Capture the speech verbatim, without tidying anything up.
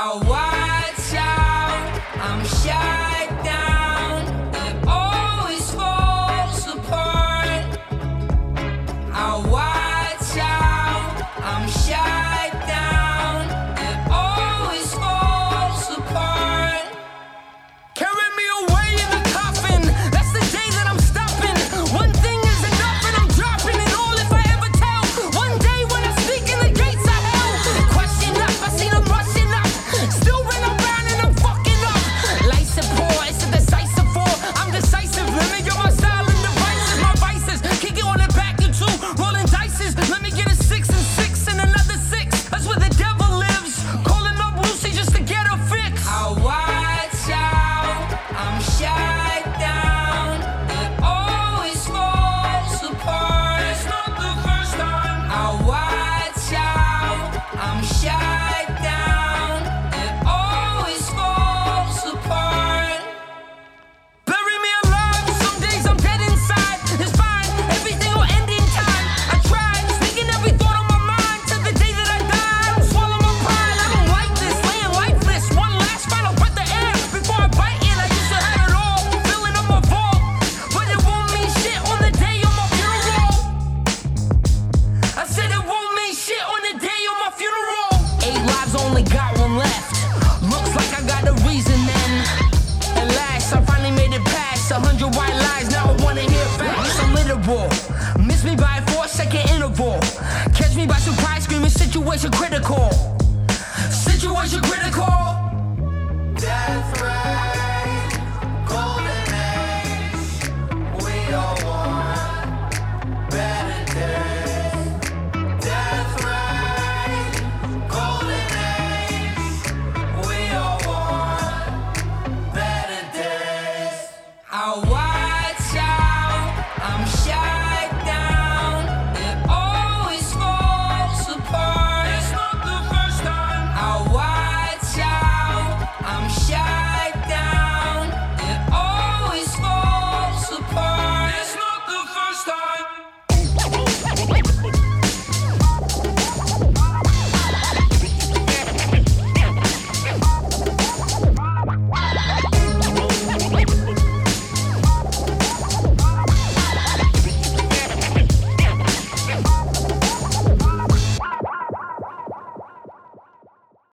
I'll watch out, I'm shut down. It always falls apart. I'll watch out, I'm shut down. It always falls apart. Carry me away in the coffin. That's the day that I'm stopping. One thing is enough and I'm dropping it all if I ever tell. One day when I speak in the gates of hell. Question up, I see them rushing up. Still run around and I'm fucking up. Life support, it's a decisive war. I'm decisive, let me get my silent devices. My vices, kick it on the back and two. Rolling dices, let me get a six and six and another six. That's where the devil lives. Calling up Lucy just to get her fix. I'll watch out, I'm shut down. It always falls apart. It's not the first time. I'll watch out, I'm shut down. It always falls apart. Bury me alive, some days I'm dead inside. It's fine, everything will end in time. I tried, speaking every thought on my mind till the day that I die. I don't swallow my pride, I don't like this, laying lifeless. One last final breath of air before I bite in. I used to have it all, filling up my vault, but it won't mean shit on the day of my funeral. I said it won't mean shit on the day of my funeral. Eight lives, only got one left. Looks like I got a reason then. At last, I finally made it past a hundred white lies. Now I wanna hear facts. I'm literal. Miss me by a four second interval. Catch me by surprise, screaming situation critical.